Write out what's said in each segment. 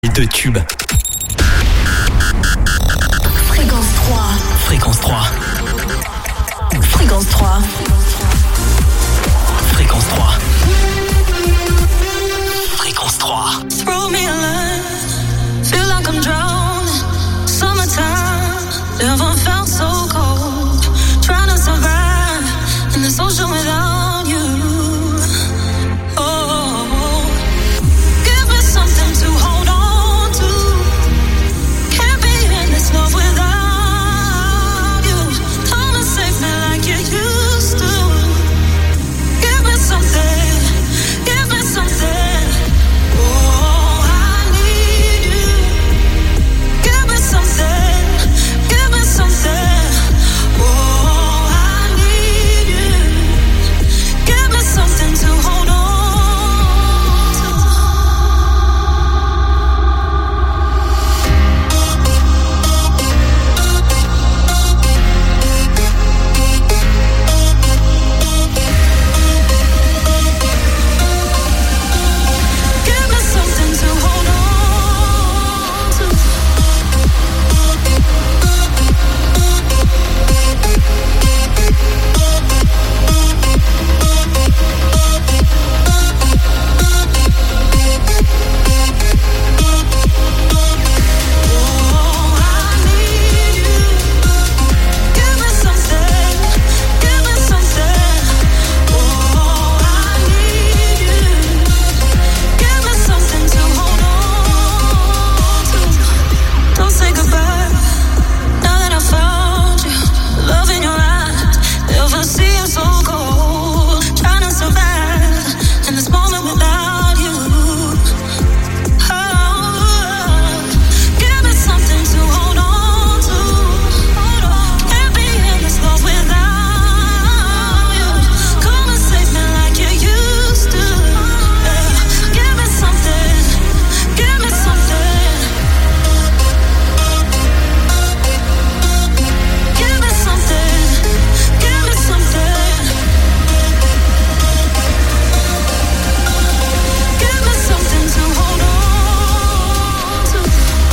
De tube. Fréquence 3. Fréquence 3. Fréquence 3. Fréquence 3. Fréquence 3. Throw me a line, feel like I'm drowning. Summertime, never felt so cold. Trying to survive in this ocean without you. Oh, give me something to hold on to. Can't be in this love without you. Come and save me like you used to. Give me something, give me something. Oh, I need you. Give me something, give me something. Oh, I need you. Give me something to hold on Give me something to hold on to. Oh, I need you. Give me something, give me something. Oh, I need you. Give me something to hold on to. Don't say goodbye. Now that I found you, love in your eyes, never seem so cold. Trying to survive in this moment without you. Oh, give me something to hold on to. Can't be in this love without you. Come and save me like you used to. Give me something, give me something. Give me something, give me something. Give me something to hold on to.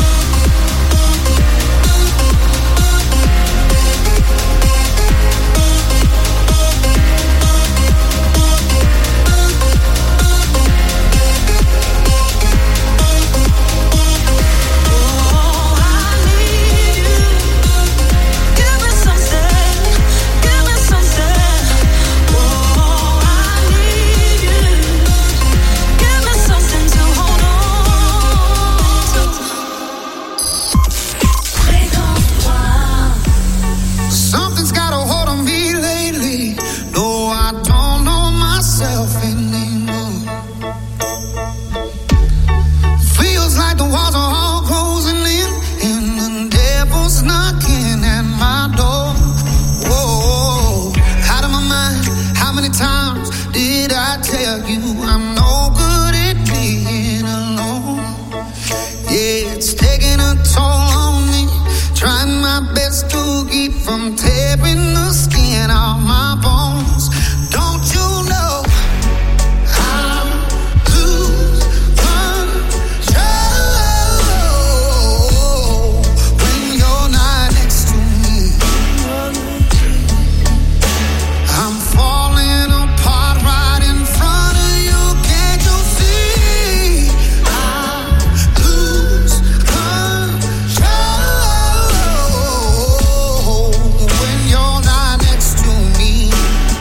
Oh, I need you. Give me something, give me something. Oh, I need you. Give me something to hold on to. Fréquence 3. Something's got a hold on me lately. No, I don't know myself anymore. Feels like the walls are all closing in, and the devil's knocking at my door. Whoa, out of my mind. How many times did I tell you I'm no good at being alone? Yeah, it's taking a toll on me. Trying my best to keep from tearing the skin off my bones. Don't you know I lose control when you're not next to me? I'm falling apart right in front of you. Can't you see? I lose control when you're not next to me.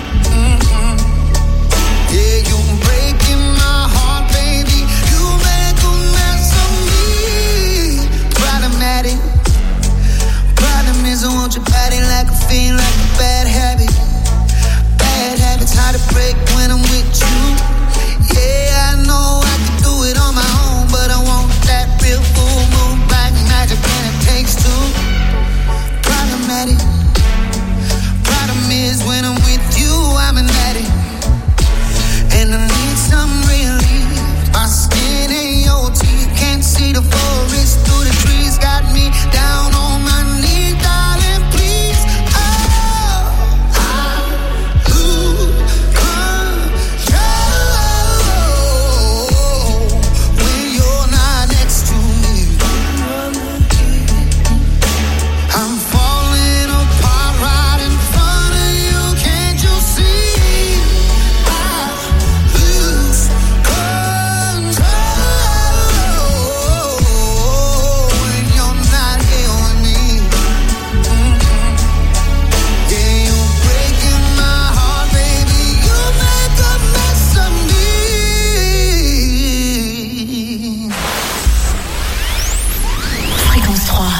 Yeah, you're breaking my heart, baby. You make a mess of me. Problematic. Problem is I want your body like a fiend, like a bad habit. Bad habits hard to break when I'm with you. Yeah, I know I can do it on my own, but I want that real full moon black magic when it takes two. Problematic. Problem is when I'm with you, I'm an addict, and I need some relief. My skin ain't your teeth, can't see the forest through the trees. Got me down on my knees, darling, please. Oh,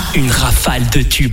Une rafale de tubes.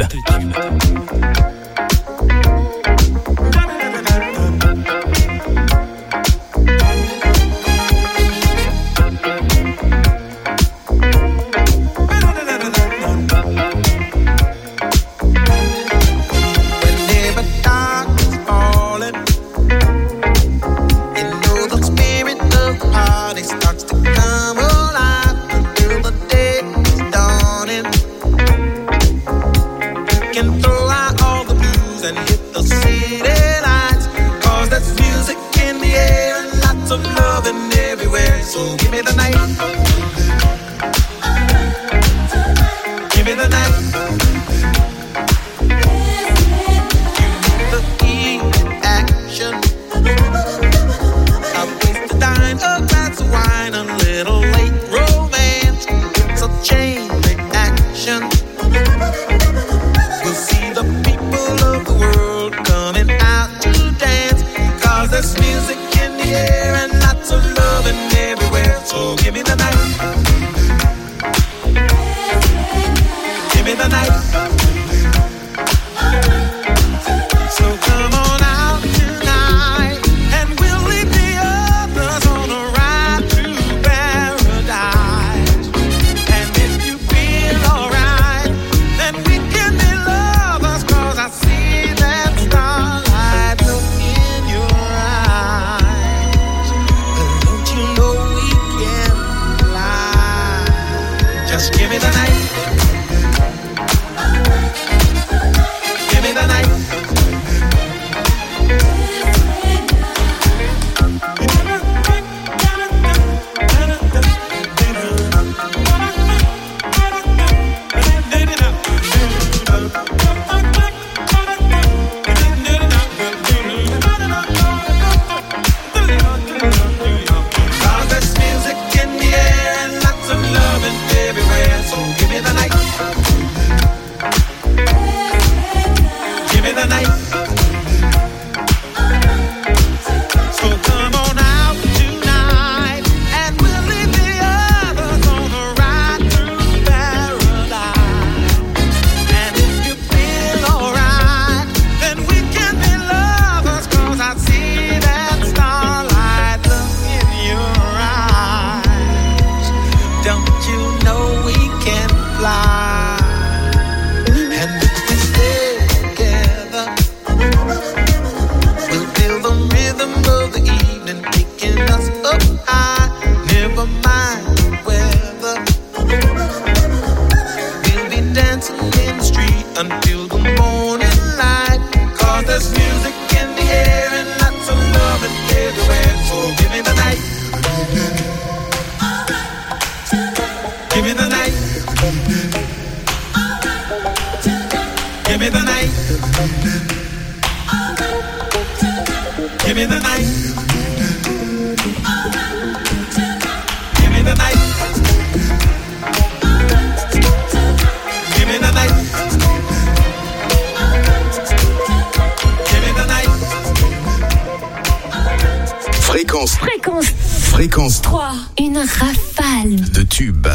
Fréquence 3. Une rafale de tubes.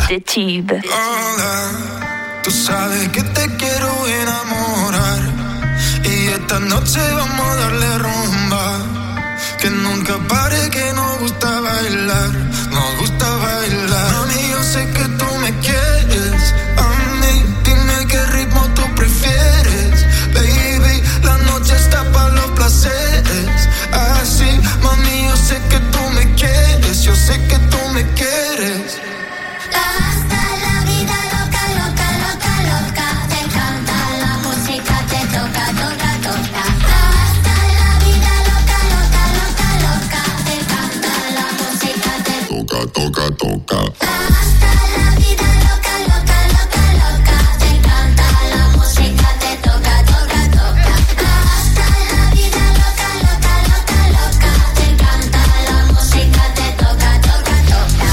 Hola, tú sabes que te quiero enamorar y esta noche vamos a darle rumba. Que nunca pare, que nos gusta bailar, nos gusta bailar. Mami, yo sé que tú me quieres, a mí dime qué ritmo tú prefieres. Baby, la noche está para los placeres. Así, mami, yo sé que tú me quieres, yo sé que tú me quieres. Hasta la vida loca, loca, loca, loca. Te encanta la música, te toca, toca, toca. Hasta la vida loca, loca, loca, loca. Te encanta la música, te toca, toca, toca. Hasta la vida loca, loca, loca, loca. Te encanta la música, te toca, toca, toca. Hasta la vida loca, loca, loca, loca. Te encanta la música, te toca, toca, toca.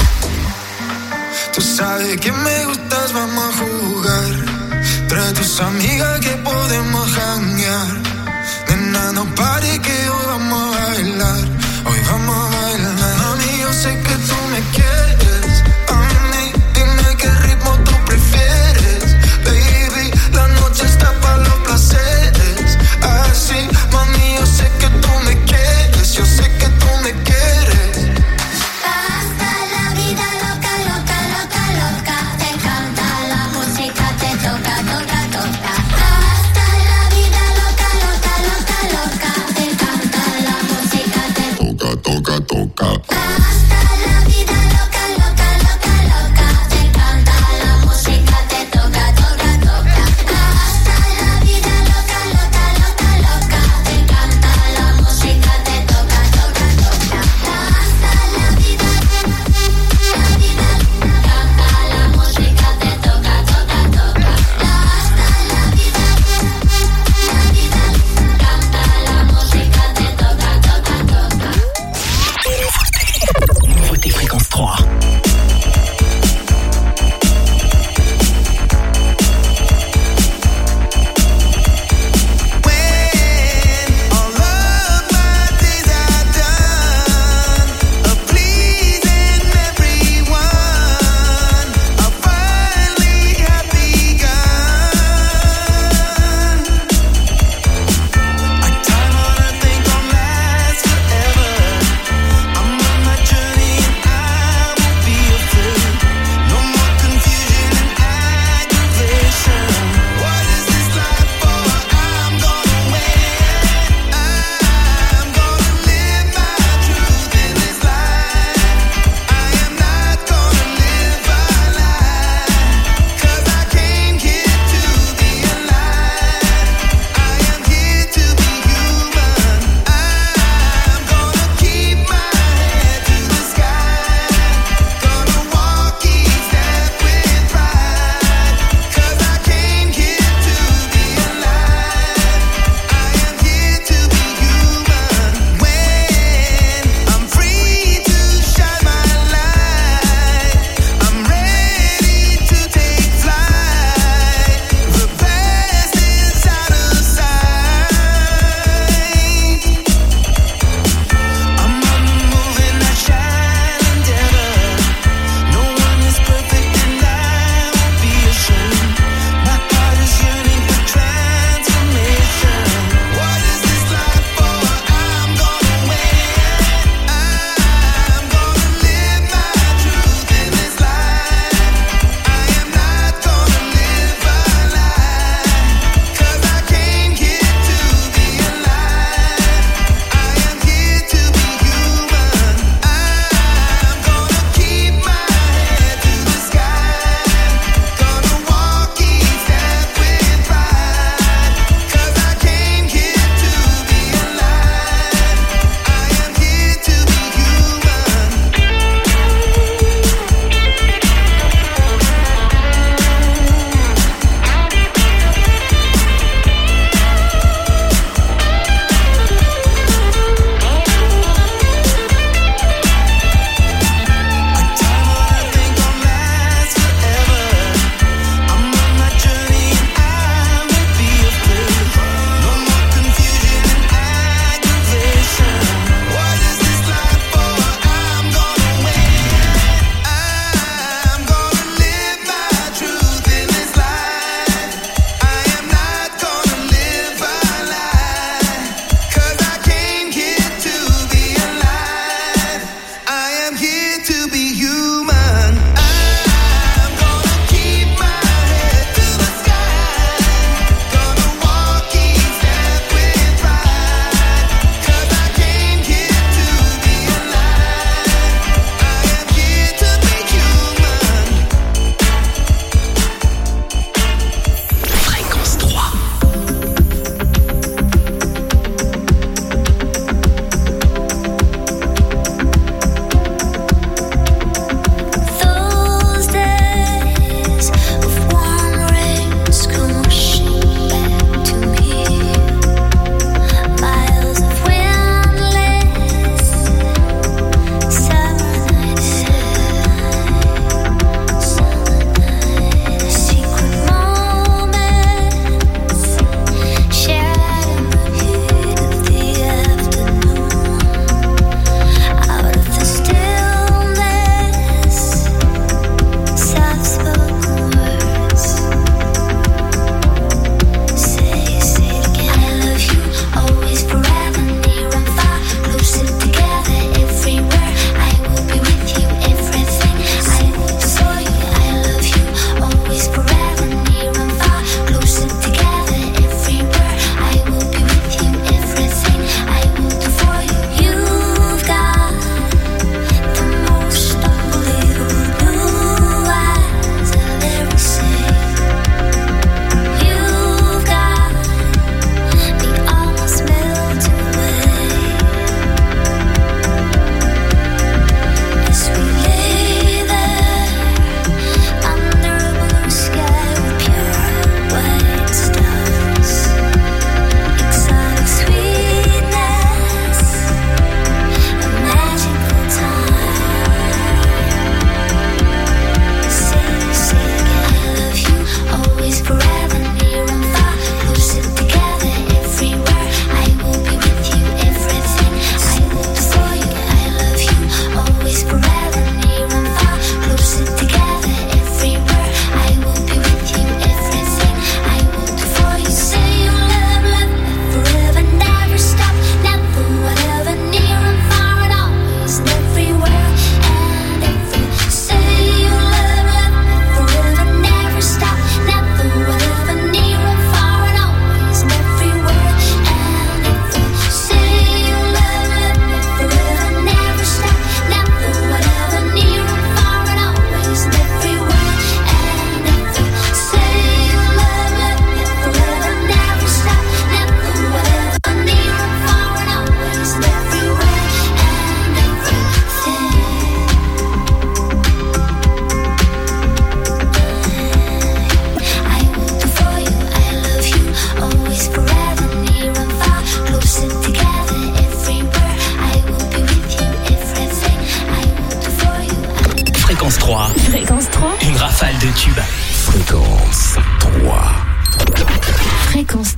Tú sabes que me gustas, vamos a jugar. Trae tus amigas que podemos janguear. Nena, no pare que hoy vamos a bailar. Hoy vamos a bailar. Mami, yo sé que tú me quieres. A mí, dime qué ritmo tú prefieres. Baby,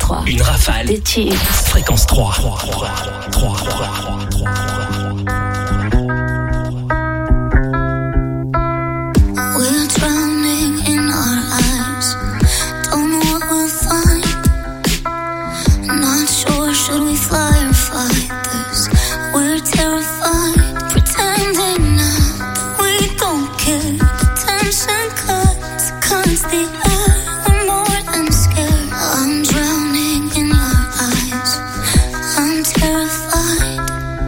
3. Une rafale de tubes. Fréquence 3. We're drowning in our eyes. Don't know what we'll find. Not sure, should we fly or fight this? We're terrified, pretending now we don't care. The tension cuts the air. We're more than scared. I'm drowning in your eyes. I'm terrified.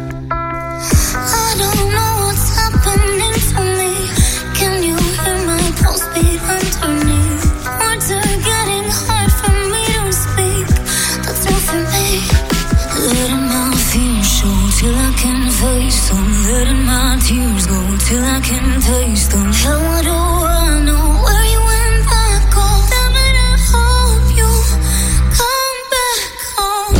I don't know what's happening to me. Can you hear my pulse beat underneath? Words are getting hard for me to speak. That's all for me. Letting my fears show till I can face them. Letting my tears go till I can taste them. Hell, what do I know? Where you went back home? Damn it, I hope you come back home.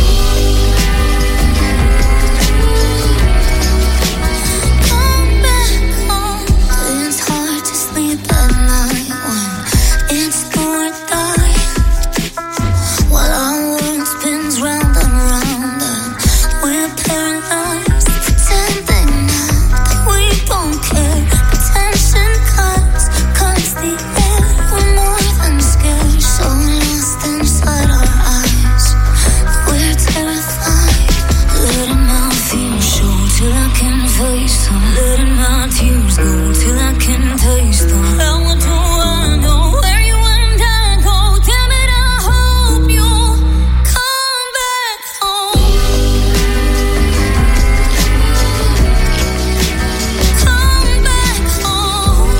Come back home. It's hard to sleep at night when it's do or die. While our world spins round and round and we're paralyzed, pretending now that we don't care. The tension cuts the air. We're more than scared, so lost inside our eyes. We're terrified. Letting my fears show till I can face them. Letting my tears go till I can taste them. How do I know where you and I go? Damn it, I hope you come back home. Come back home.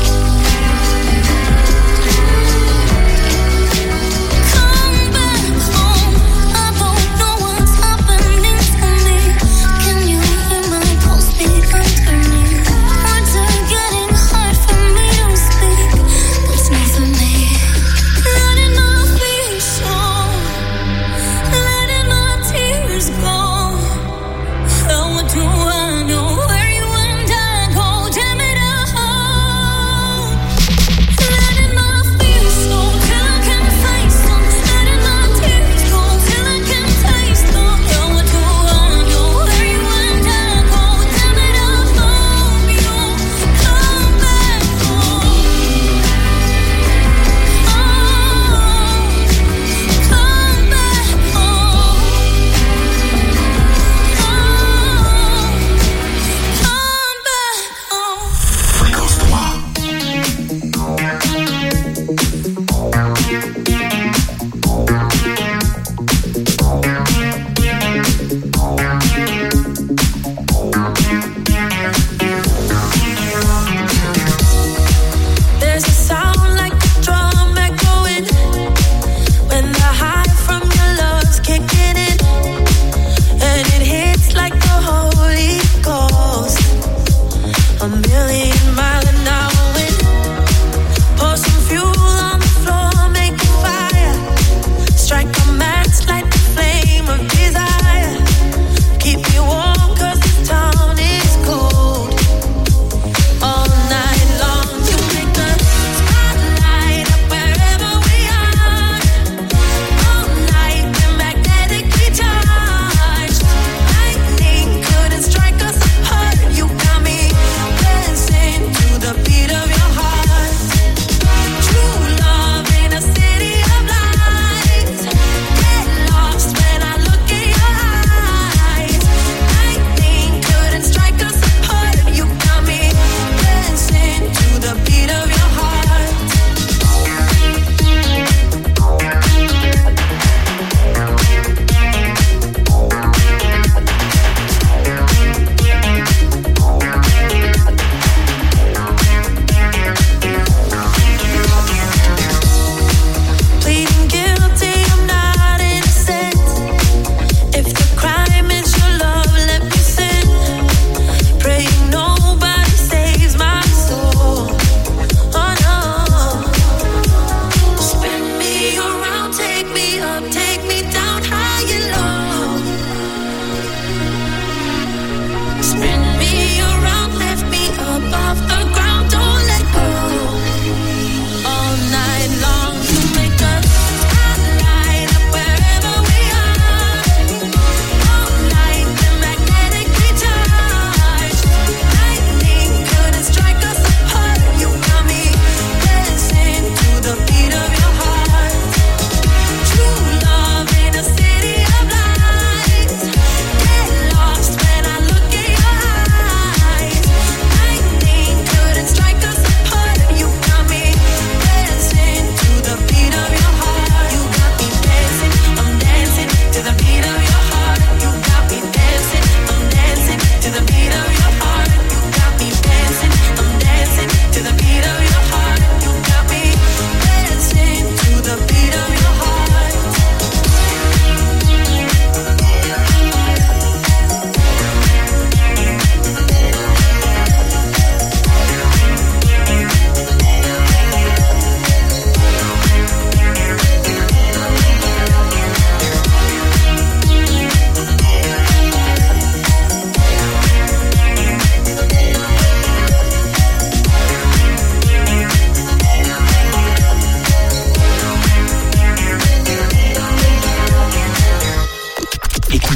Come back home. I don't know what's happening to me. Can you hear my pulse beat underneath? Words are getting hard for me to speak. That's not for me. Letting my fears show. Letting my tears go. How do I know where you and I go? Damn it, I hope. Letting my fears show till I can face them. Letting my tears go till I can taste them. How do I know where you and I go? Damn it, I hope you come back home. Come back home. Come back home. Fréquence 3. There's a sound like a drum echoing when the high from your love's kicking in, and it hits like the Holy Ghost. A million mile an hour wind. Pour some fuel on the floor, make it fire.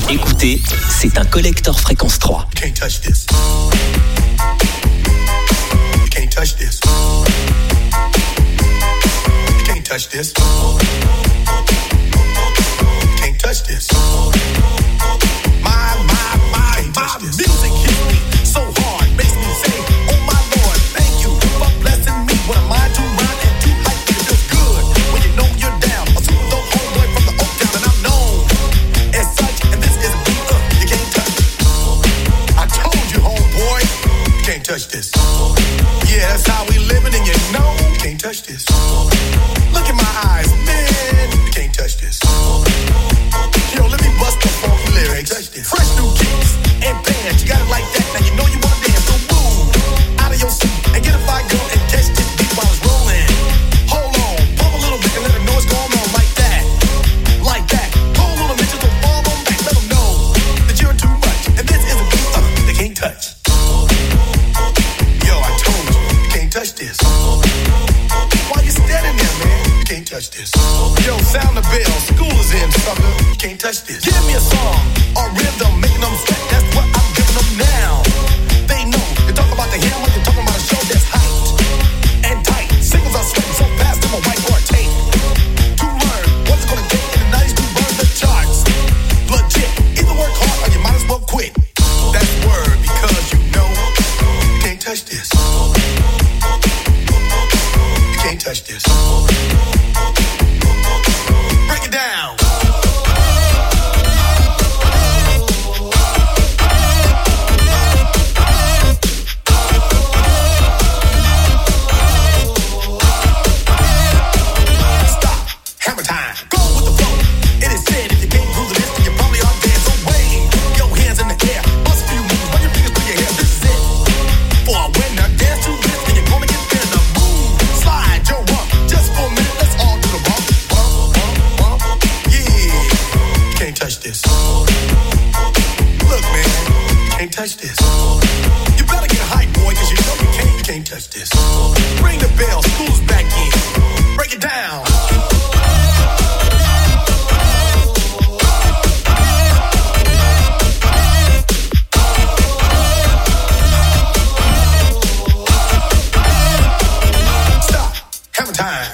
Écoutez, c'est un collector fréquence 3. You can't touch this. You can't touch this. You can't touch this. You can't touch this. My music hits me so hard, makes me say, oh my Lord, thank you for blessing me. What am I to rhyme and too hype? It feels good when you know you're down. A super dope homeboy from the Oak Town, and I'm known as such. And this is a beat you can't touch. I told you, homeboy, you can't touch this. Yeah, that's how we living, and you know you can't touch this. Look in my eyes, man, you can't touch this. Yo, let me bust the funky lyrics. Fresh new kicks and bands, you got it like that. Now you know you wanna dance, so move out of your seat and get a fire girl and catch this beat while it's rolling. Hold on, pump a little bit and let them know what's going on like that, like that. Pull a little bitches don't fall on back, let them know that you're too much. And this is a beat they can't touch. Yo, I told you can't touch this. Why you standing there, man? You can't touch this. Yo, sound the bell, school is in, sucker. You can't touch this. Give me a song or rhythm, making them sweat. That's what I'm giving them now. They know you talk about the hammer, you're talking about a show that's hyped and tight. Singles are sweating so fast, I'm a whiteboard tape to learn what's it gonna take in the 90s to burn the charts. Legit, either work hard or you might as well quit. That's word because you know you can't touch this. You can't touch this. Break it down. Touch this. You better get hype, boy, cause you know you can't touch this. Ring the bell, school's back in. Break it down. Stop. Hammer time.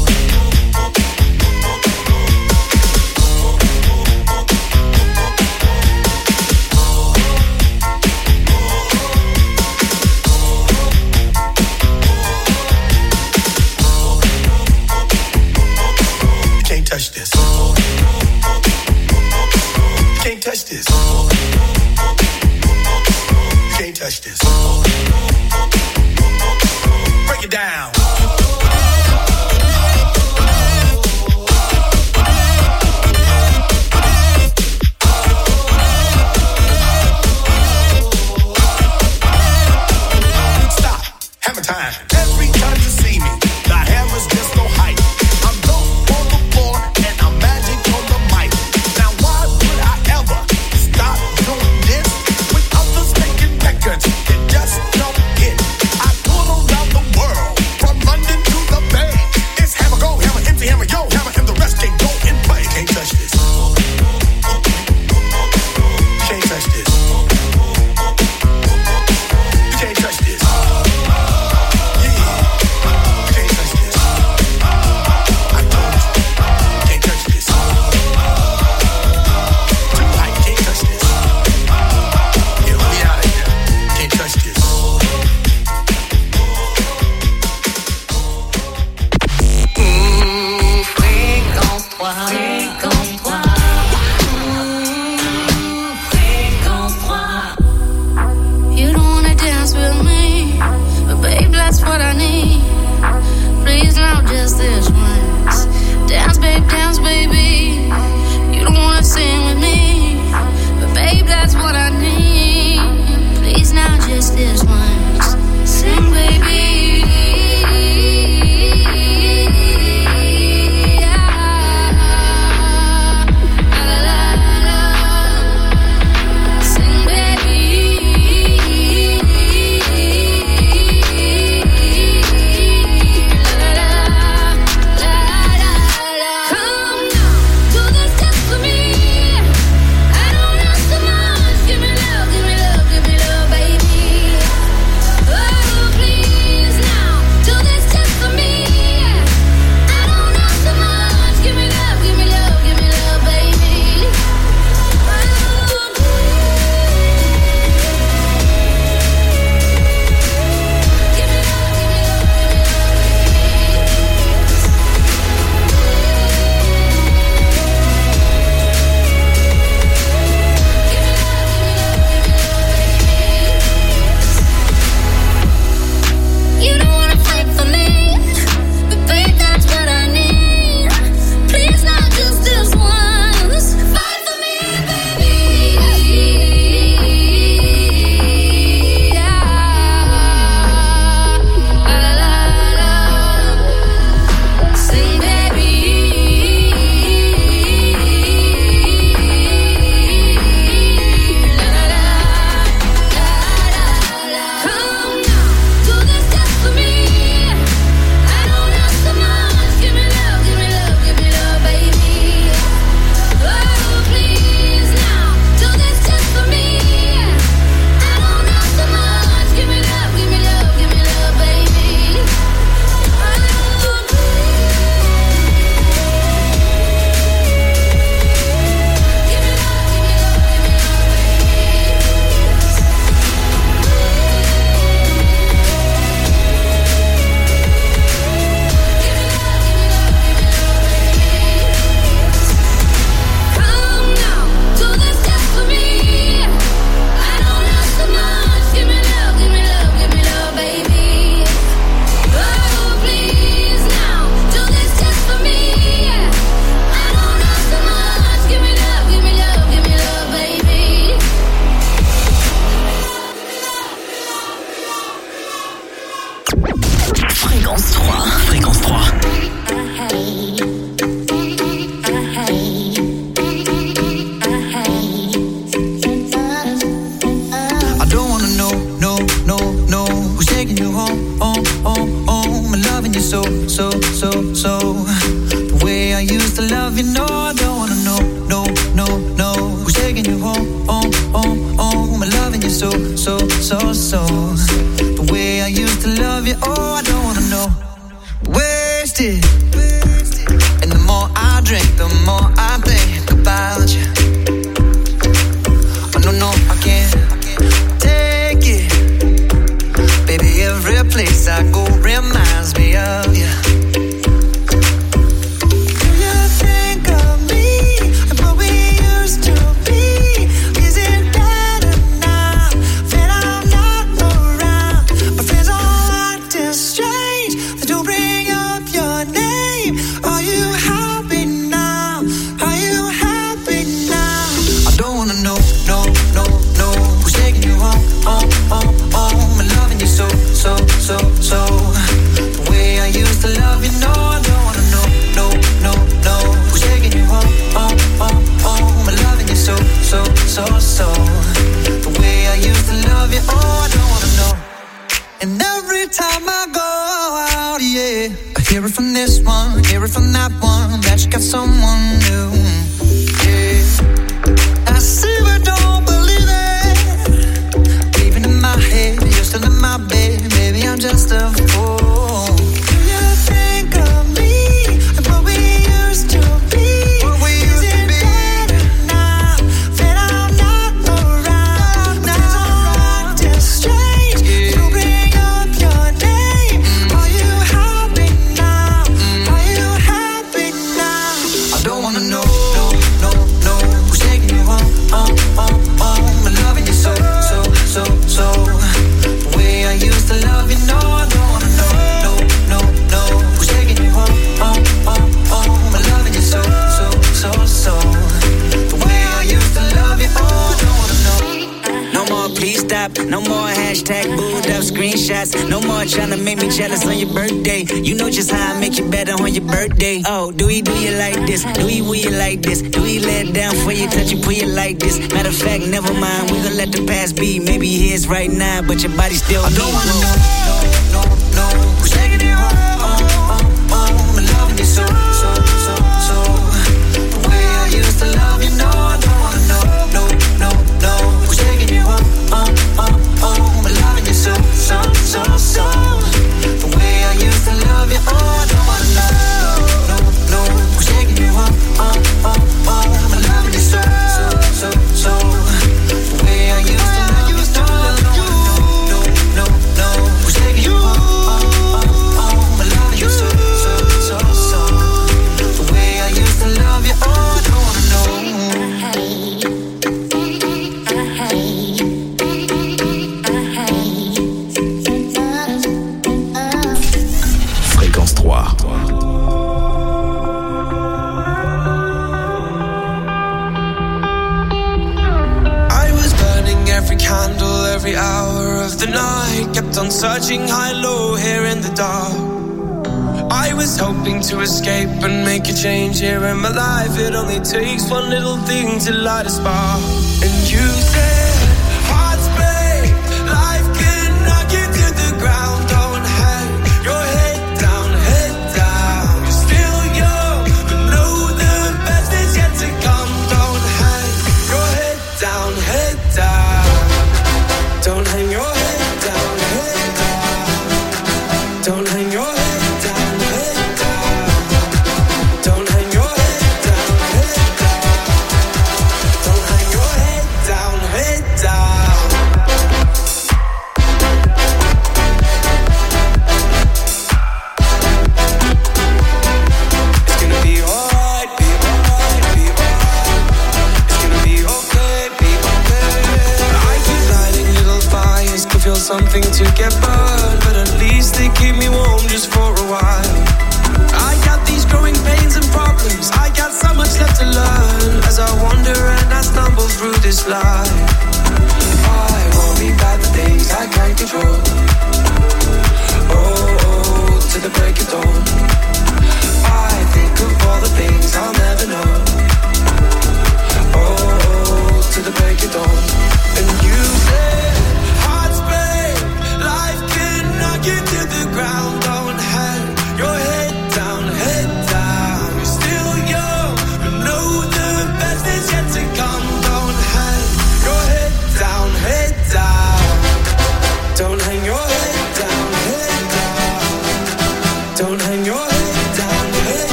Touch this. You can't touch this. You can't touch this. Break it down. Stop. Hammer time. Every time you see me, the hammer's just no hype. I'm dope on the floor and I'm magic on the mic. Now why would I ever stop doing this with others making records that just don't hit? I tour around the world from London to the Bay. It's hammer go, hammer empty, hammer yo, hammer and the rest can go and play. You can't touch this. You can't touch this. You can't touch this. love you, no, I don't wanna know, no, no, no. Who's taking you home, home, home, home? I'm loving you so, so, so, so. The way I used to love you, oh, I don't wanna know. Wasted. And the more I drink, the more I think about you. Oh, no, no, I can't take it. Baby, every place I go reminds me of you. So, the way I used to love you, no, I don't wanna know, no, no, no. Who's taking you home, home, home, home? I'm loving you so, so, so, so. The way I used to love you, oh, I don't wanna know. And every time I go out, yeah, I hear it from this one, hear it from that one, that you got someone new, yeah. I see but don't believe it. Even in my head, you're still in my bed. Maybe I'm just a fool. Do you think of me and what we used to be? What we used to be. Better now that I'm not around? Now things are acting strange. To bring up your name. Are you happy now? Are you happy now? I don't wanna know, no, no, no. Who's taking you home, home, home, home? I'm loving you so, so, so, so. The way I used to love you, no, I don't wanna know, no, no, no. Who's taking you home, home, home, home? I'm loving you so, so, so, so. The way I used to love you, oh, I don't wanna know. No more please stop, no more hashtag booed up screenshots. No more trying to make me jealous on your birthday. You know just how I make you better on your birthday. Oh, do you like this? Do you will you like this? Do you let down for you, touch you, put you like this? Matter of fact, never mind, we gon' let the past be. Maybe he is right now, but your body still I don't wanna know, no, no, no. Who's taking you home, home, home, home? I'm loving you so, so, so, so. The way I used to love you, no, I don't wanna know, no, no, no. Who's taking you home, home, home, home? I'm loving you so, so, so, so. The way I used to love you, oh, I don't wanna know, no, no. Who's taking you home, home, home, home? I'm loving you so, so, so, so. The way I used to love you, no, I don't wanna know, no, no. Who's taking you home, home, home, home? I'm loving you so, so, so, so. The way I used to love you, oh, I don't wanna know. Fréquence 3. I was burning every candle, every hour of the night. Kept on searching high, low, here in the dark. I was hoping to escape and make a change here in my life. It only takes one little thing to light a spark. And you said, hearts break, life can knock you to the ground. Don't hang your head down, head down. You're still young, but know the best is yet to come. Don't hang your head down, head down. Don't hang your head down, head down. Don't hang your head down, head down. Don't hang your head down, head down. Don't hang your head down, head down. It's gonna be alright, be alright, be alright. It's gonna be okay, be okay. I keep lighting little fires, can feel something to get burned, but at least they keep me warm just for a while. I got these growing pains and problems, I got so much left to learn as I wander and I stumble through this life. I worry about the things I can't control. Oh, to the break of dawn. I think of all the things I'll never know. Oh, to the break of dawn. And you said, hearts break, life can knock you to the ground. Don't hang your head down, head down. You're still young,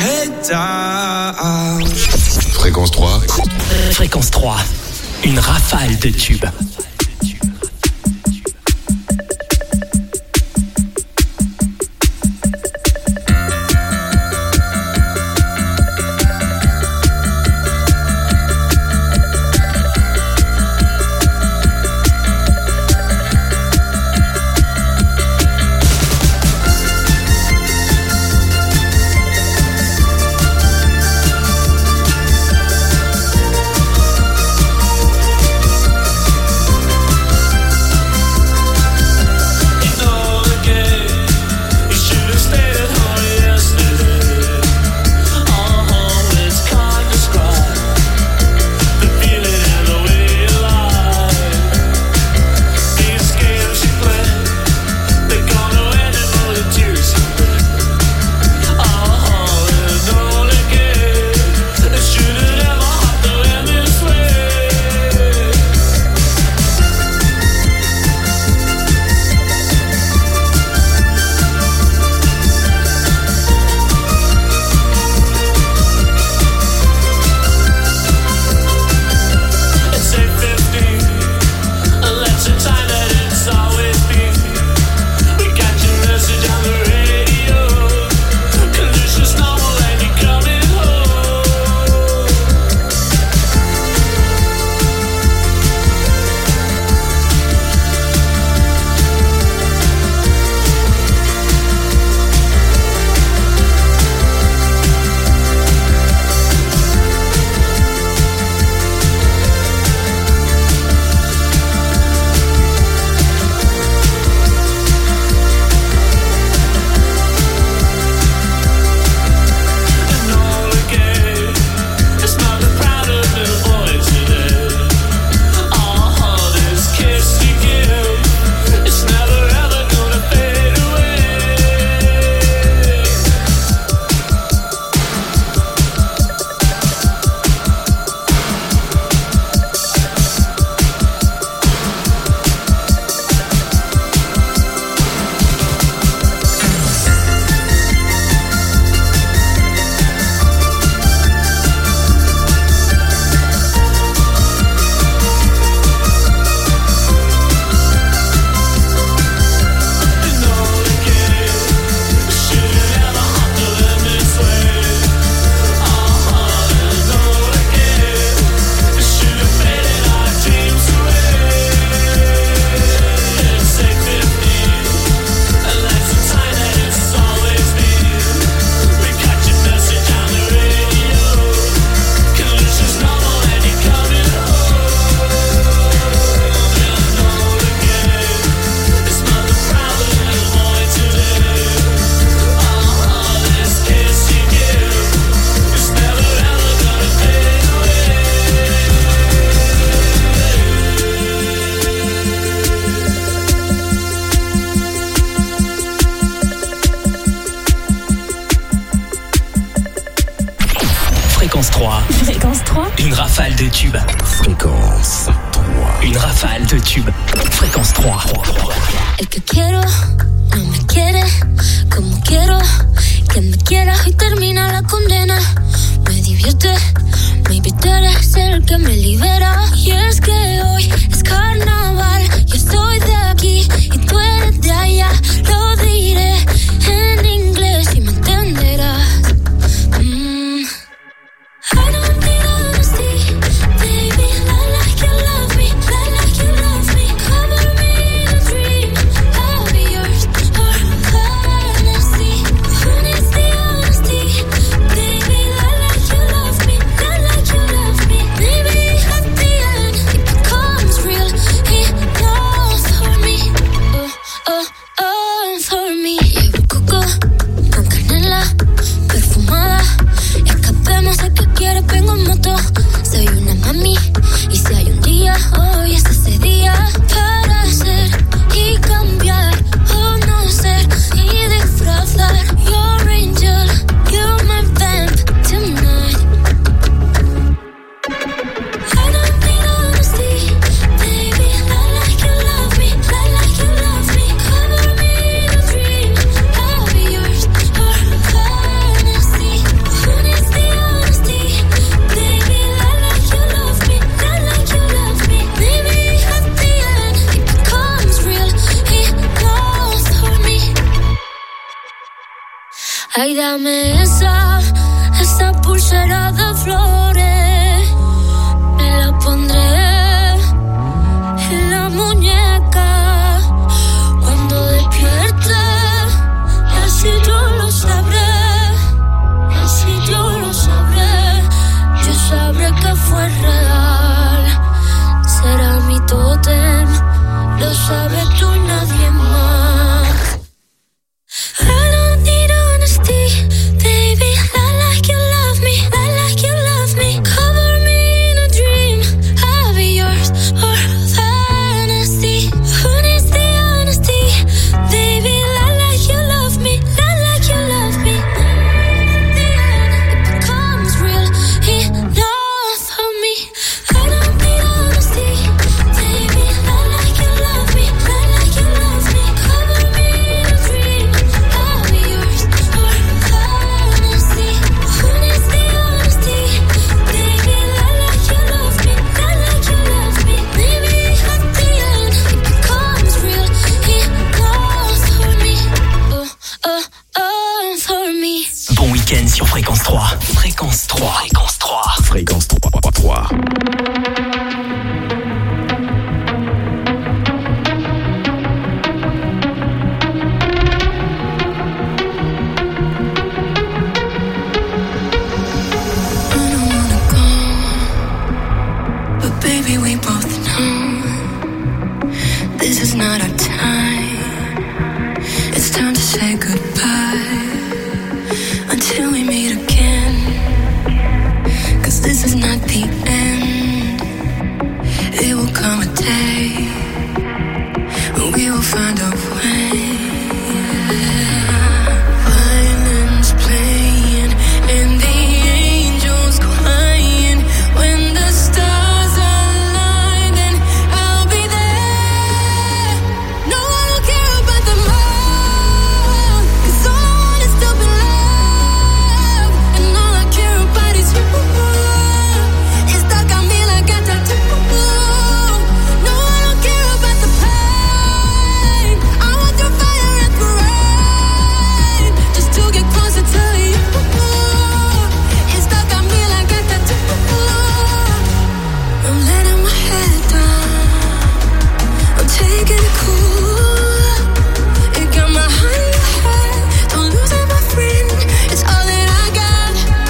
head down. Fréquence 3. Fréquence 3. Une rafale de tubes. Fréquence 3. Fréquence 3. Une rafale de tubes. Fréquence 3. Une rafale de tubes. Fréquence 3. El que quiero no me quiere como quiero que me quiera y termina la condena. Me divierte, maybe tú eres el que me libera. Y es que hoy es carnaval. Yo soy de aquí y tú eres de allá. Lo diré en inglés y me entenderás. I don't need honesty, baby. Lie like you love me, lie like you love me. Cover me in a dream, I'll be yours. Or fantasy. Who needs the honesty, Ay, dame esa pulsera de flores. Me la pondré en la muñeca cuando despierte. Y así yo lo sabré. Así yo lo sabré. Yo sabré que fue real. Será mi tótem. Lo sabes tú y nadie más. Sur Fréquence 3. Fréquence 3. Fréquence 3. Fréquence 3. Baby, we both know this is not our time. It's time to say goodbye until we meet again. 'Cause this is not the end. It will come a day when we will find a way. Violins playing and the angels crying. When the stars align, then I'll be there. No one will care about the moon, 'cause all I want is to be loved. And all I care about is you. It's stuck on me like a tattoo. No, I don't care about the pain. I want the fire and the rain, just to get closer to you. It's stuck on me like a tattoo. I'm letting my head down. I'm taking it cool. It got my heart in your head. Don't lose it, my friend. It's all that I got.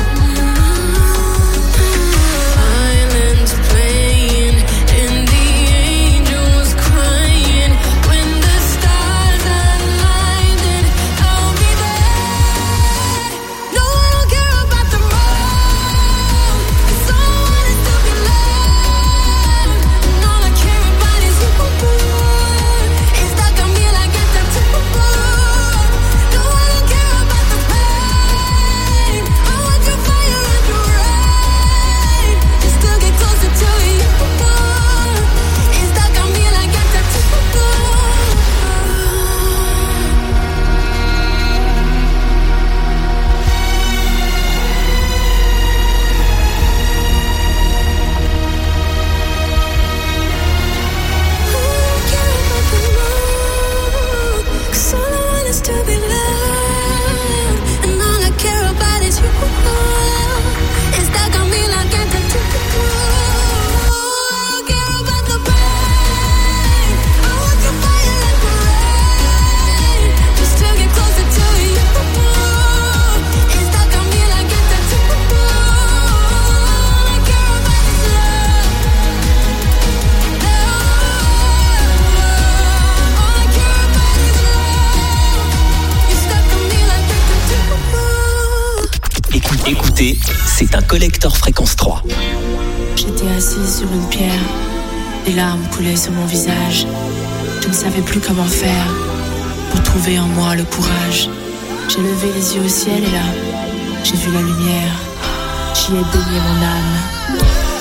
Violins playing and the angels crying. When the stars align, then I'll be there. No, I don't care about the moon, 'cause all I want is to be loved. And all I care about is you. It's stuck on me like a tattoo. No, I don't care about the pain. I want your fire and your rain, just to get closer to you. It's stuck on me like a tattoo. Cause all I want is to be loved. And all I care about is you. It's stuck on me like a tattoo. I don't care about the pain. I want your fire and the rain, just to get closer to you. It's stuck on me like a tattoo. All I care about is love. All I care about is love. You're stuck on me like a tattoo. Écoutez, c'est un collector Fréquence 3. J'étais assise sur une pierre, des larmes coulaient sur mon visage. Je ne savais plus comment faire pour trouver en moi le courage. J'ai levé les yeux au ciel et là, j'ai vu la lumière. J'y ai baigné mon âme.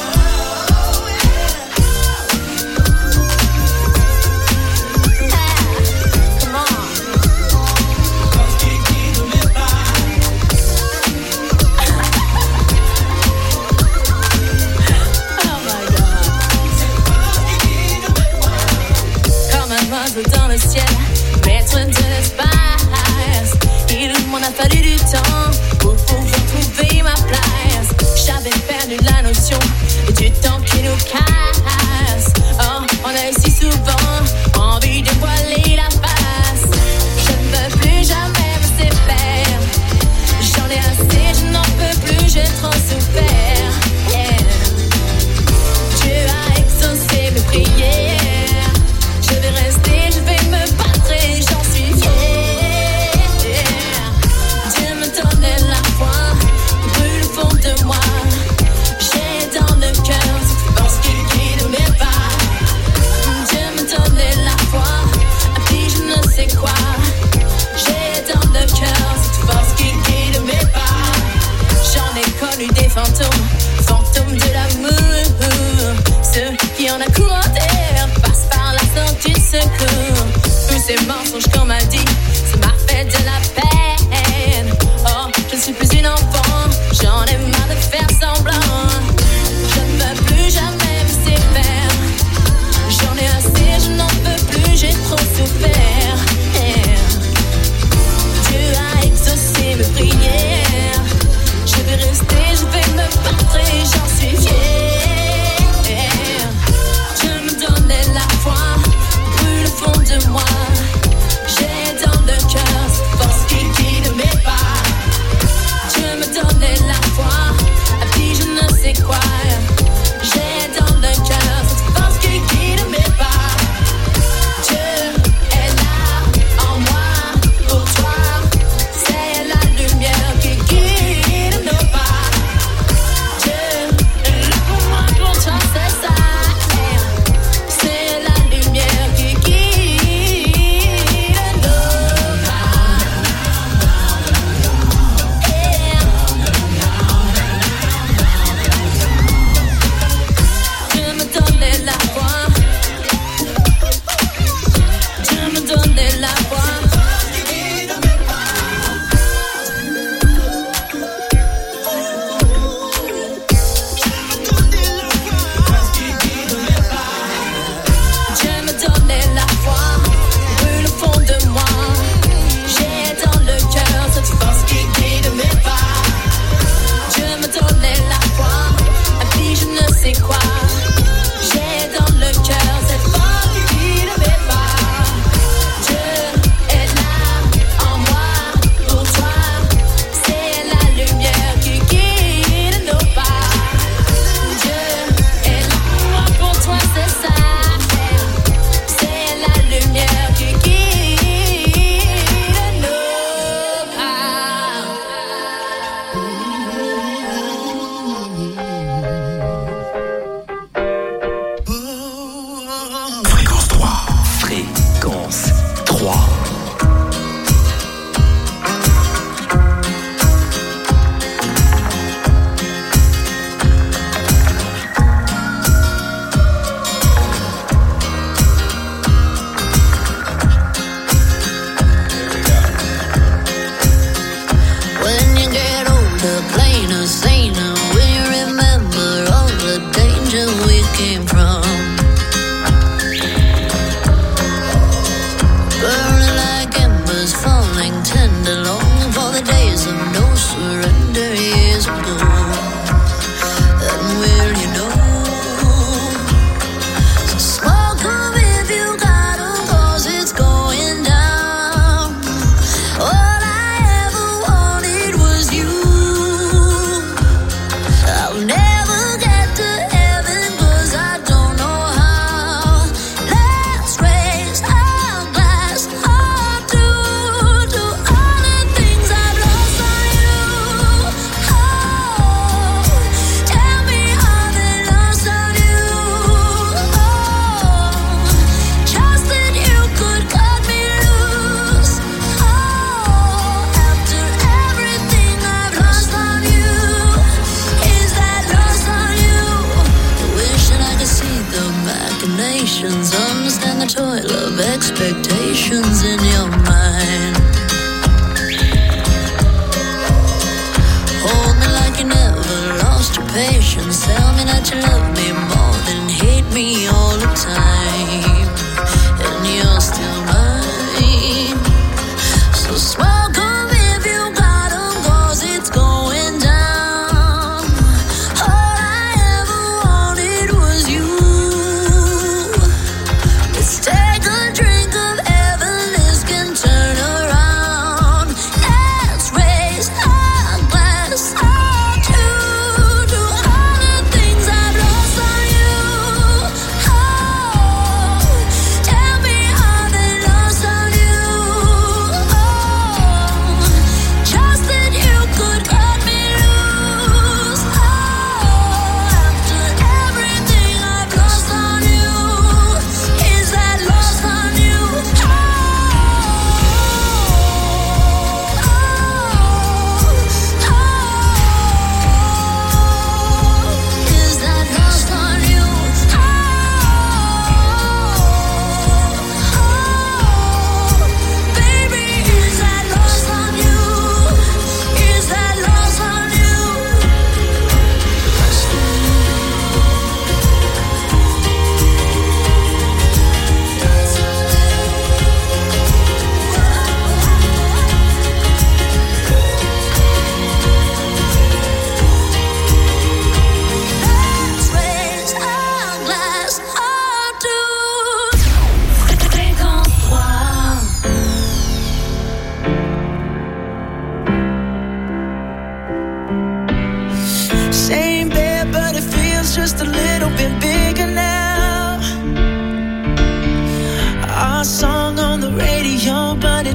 Comme un oiseau dans le ciel, maître de l'espace. Il m'en a fallu du temps trop souffert. Yeah. Dieu a exaucé mes prières. Je vais rester, je vais me battre et j'en suis fière. Dieu me donnait la foi, il brûle au fond de moi. J'ai dans le cœur cette force qui guide mes pas. Dieu me donnait la foi, a dit je ne sais quoi. J'ai dans le cœur cette force qui guide mes pas. J'en ai connu des fantômes, fantômes de l'amour. Ceux qui en a courant d'air passent par la sortie de secours. Tous ces mensonges qu'on m'a dit, ça m'a fait de la peine. Oh, je ne suis plus une enfant, j'en ai marre de faire semblant. Je ne veux plus jamais me séparer. J'en ai assez, je n'en peux plus, j'ai trop souffert. Yeah. Dieu a exaucé mes prières. Je vais rester, je vais me battre et j'en suis fière. Dieu me donnait la foi, brûle au fond de moi. J'ai dans le cœur cette force qui guide mes pas. Dieu me donnait la foi, a dit je ne sais quoi. J'ai dans le cœur cette force qui guide mes pas. Dieu est là en moi pour toi. C'est la lumière qui guide nos pas. Dieu est là pour moi pour toi, c'est ça. C'est la lumière qui guide nos pas. Dieu me donnait la foi. Dieu me donnait la foi. Dieu me donnait la foi, brûle au fond de moi. J'ai dans le cœur cette force qui guide mes pas. Dieu me donnait la foi, a dit je ne sais quoi. J'ai dans le cœur cette force qui guide mes pas. Dieu est là en moi pour toi. C'est la lumière qui guide nos pas. Dieu est là pour moi pour toi, c'est ça. C'est la lumière qui guide nos pas. Fréquence 3. Fréquence 3. When you get older, plainer, saner, will you remember all the danger we came from? Burning like embers, falling tender, longing for the days of no surrender years ago. And will you know? So smoke 'em if you got 'em, 'cause it's going down. All I ever wanted was you. I'll never get to heaven 'cause I don't know how. Let's raise our glass up to all the things I've lost on you. Oh, tell me how they lost on you. Oh, just that you could cut me loose. Oh, after everything I've lost on you, is that lost on you? Wishing I could see the machinations, understand the toil of expectations in your mind. Hold me like you never lost your patience. Tell me that you love me more than hate me all the time. And you're still mine. So smoke 'em if you got 'em, 'cause it's going down. All I ever wanted was you. Let's take a drink of heaven, this can turn around. Let's raise our glass up to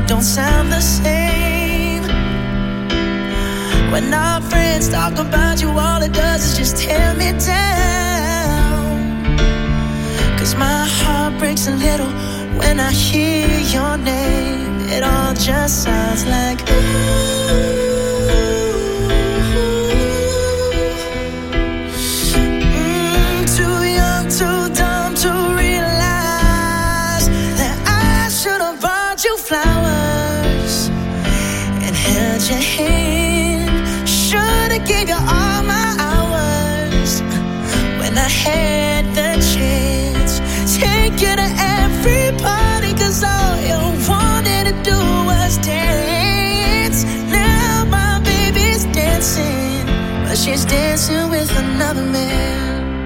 don't sound the same. When our friends talk about you, all it does is just tear me down. 'Cause my heart breaks a little when I hear your name. It all just sounds like ooh. Too young, too dumb to realize that I should have bought you flowers and held your hand. Should have gave you all my hours when I had the chance. Take you to every party, 'cause all you wanted to do was dance. Now my baby's dancing, but she's dancing with another man.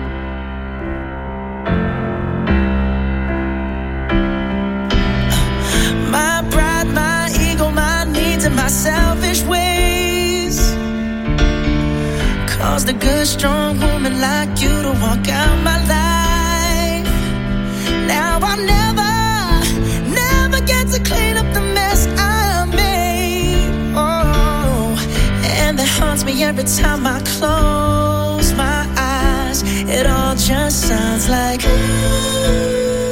My pride, my ego, my needs, and my selfish ways caused a good, strong woman like you to walk out my life. Now I'll never get to clean up the mess I made. Oh, and that haunts me every time I close my eyes. It all just sounds like ooh.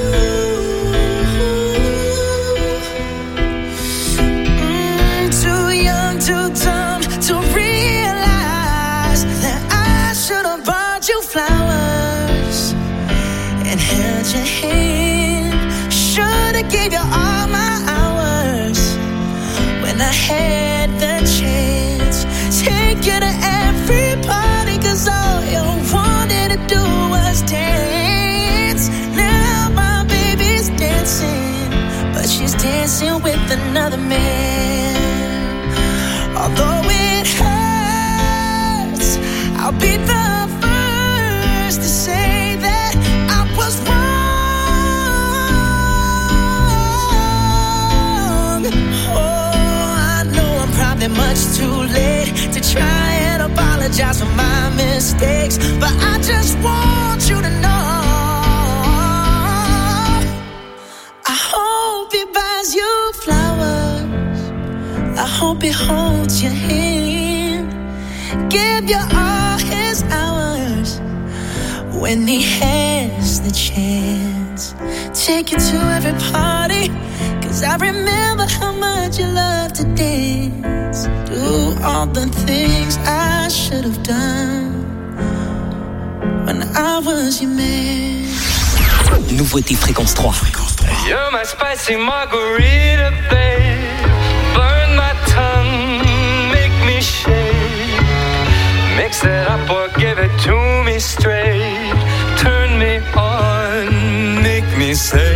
Too young, too dumb to realize that I should have bought you flowers and held your hand. Should've gave you all my hours when I had the chance. Take you to every party, 'cause all you wanted to do was dance. Now my baby's dancing, but she's dancing with another man. Although it hurts, I'll be the first to say that I was wrong. Oh, I know I'm probably much too late to try and apologize for my mistakes, but I just want you to know I hope he buys you flowers, I hope he holds your hand, give you all his hours when he has the chance. Take you to every party, 'cause I remember how much you love to dance. Do all the things I should have done when I was your man. Nouveauté Fréquence 3. You're my spicy margarita, babe. Burn my tongue, make me shake. Mix it up or give it to me straight. Turn me on, make me say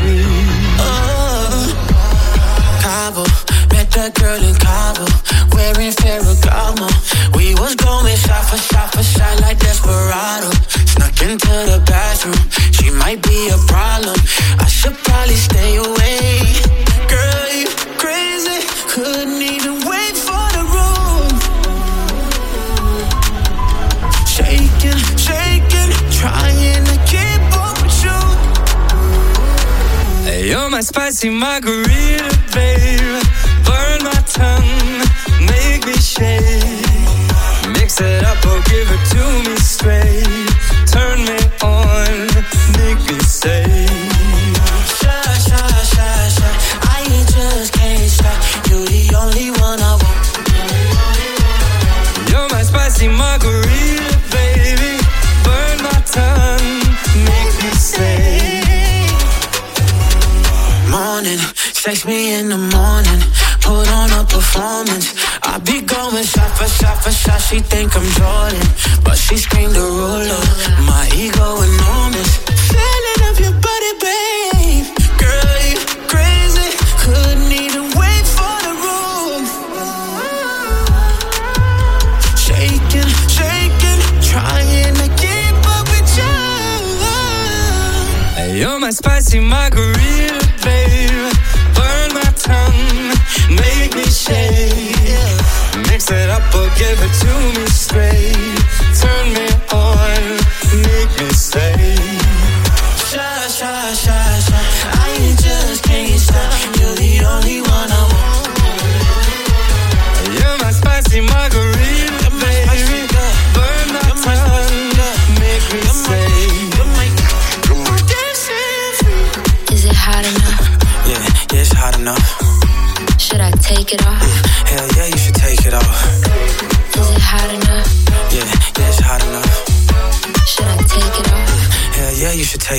Cabo, met that girl in Cabo, wearing Ferragamo. We was going shot for shot for shot like Desperado. Snuck into the bathroom, she might be a problem. I should probably stay away. Girl, you crazy, couldn't even wait for the room. Shaking, shaking, trying to keep up with you. Hey, you're my spicy margarita, babe. Burn my tongue, make me shake. Mix it up or give it to me straight. Turn me on, make me say Sha, sha, sha, sha, I just can't stop. You're the only one I want. You're my spicy margarita, baby. Burn my tongue, make me say Morning, text me in the morning, put on a performance. I be going shot for shot for shot. She think I'm Jordan, but she screamed the ruler. My ego enormous. Feeling of your body, babe. Girl, you crazy. Couldn't even wait for the room. Shaking, shaking, trying to keep up with you. Hey, you're my spicy margarita, babe. Burn my tongue, make me shake. Mix it up or give it to me straight. Turn me on, make me say Sha, sha, sha, sha, I just can't stop. You're the only one I want. enough? Yeah, it's hot enough. Should I take it off? Hell yeah, you should take it off. Is it hot enough? Yeah, it's hot enough. Should I take it off? Hell yeah, you should take